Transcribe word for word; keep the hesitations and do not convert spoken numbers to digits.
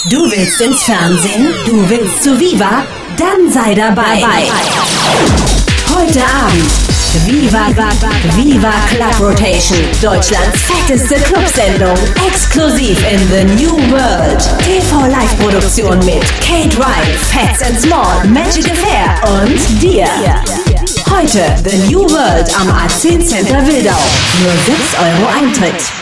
Du willst ins Fernsehen? Du willst zu Viva? Dann sei dabei. Heute Abend Viva, Viva Club Rotation, Deutschlands fetteste Clubsendung, exklusiv in The New World. T V-Live-Produktion mit Kate Wright, Fats and Small, Magic Affair und dir. Heute The New World am A zehn Center Wildau. Nur sechs Euro Eintritt.